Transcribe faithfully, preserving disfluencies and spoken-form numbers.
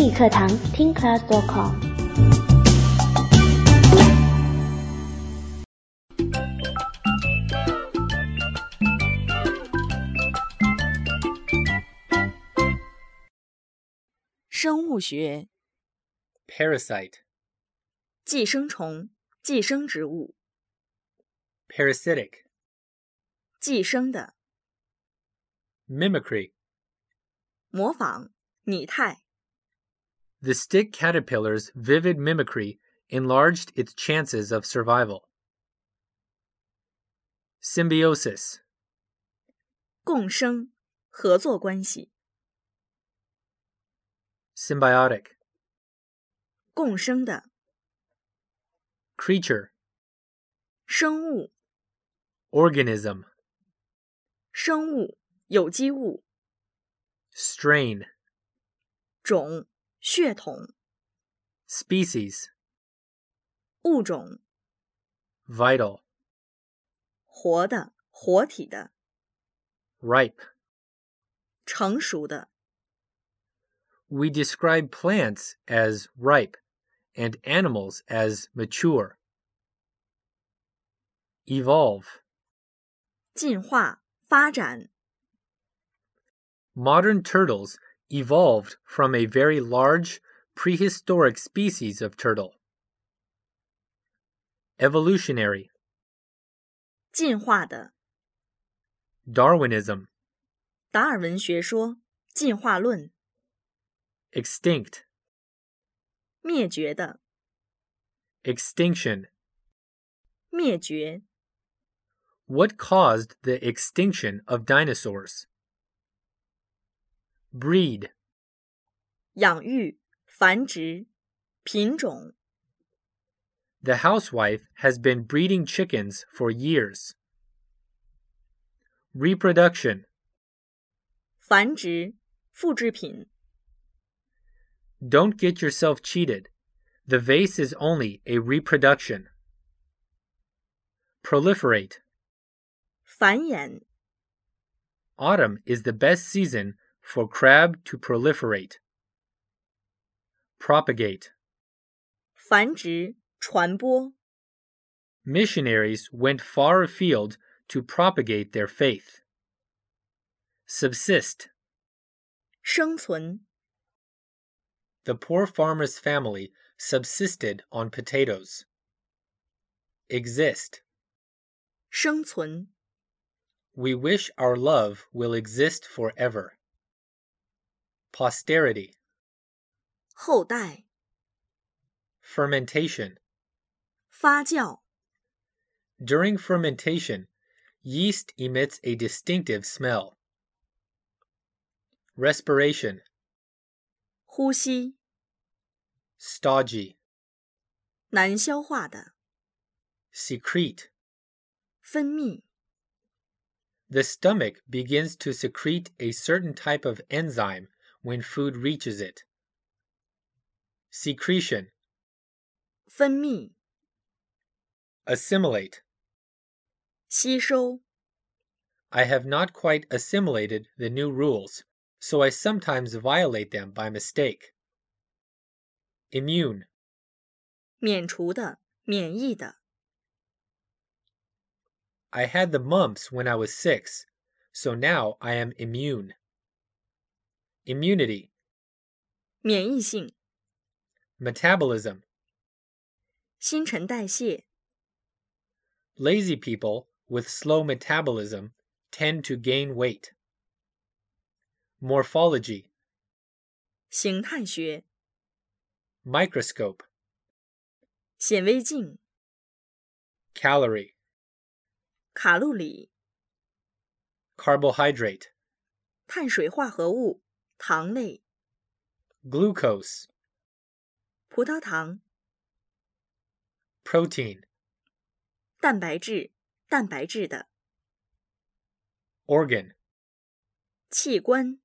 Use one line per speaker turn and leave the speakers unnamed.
语课堂听 class 点 com。
生物学
Parasite,
寄生虫、寄生植物
parasitic,
寄生的
mimicry.
模仿拟态
The stick caterpillar's vivid mimicry enlarged its chances of survival. Symbiosis,
共生合作关系
symbiotic,
共生的
creature,
生物
organism,
生物有机物
strain,
种血统
species,
物种
vital,
活的活体的
ripe.
成熟的
We describe plants as ripe and animals as mature. Evolve.
进化发展
Modern turtles evolved from a very large prehistoric species of turtle. Evolutionary,
进化的
Darwinism,
达尔文学说进化论
extinct,
灭绝的
extinction.
灭绝
What caused the extinction of dinosaurs? Breed,
养育繁殖品种
the housewife has been breeding chickens for years. Reproduction,
繁殖复制品
don't get yourself cheated. The vase is only a reproduction. Proliferate,
繁衍
autumn is the best season for crab to proliferate. Propagate,
繁殖传播
missionaries went far afield to propagate their faith. Subsist,
生存
the poor farmer's family subsisted on potatoes. Exist,
生存
we wish our love will exist forever. Posterity,
后代
fermentation.
发酵
During fermentation, yeast emits a distinctive smell. Respiration,
呼吸
stodgy,
难消化的
secrete.
分泌
The stomach begins to secrete a certain type of enzyme when food reaches it. Secretion,
分泌
assimilate.
吸收
I have not quite assimilated the new rules, so I sometimes violate them by mistake. Immune,
免除的免疫的
I had the mumps when I was six, so now I am immune. Immunity,
免疫性
metabolism.
新陈代谢
Lazy people with slow metabolism tend to gain weight. Morphology,
形态学
microscope.
显微镜
Calorie,
卡路里
carbohydrate.
碳水化合物糖类
Glucose,
葡萄糖
protein.
蛋白质蛋白质的
Organ,
器官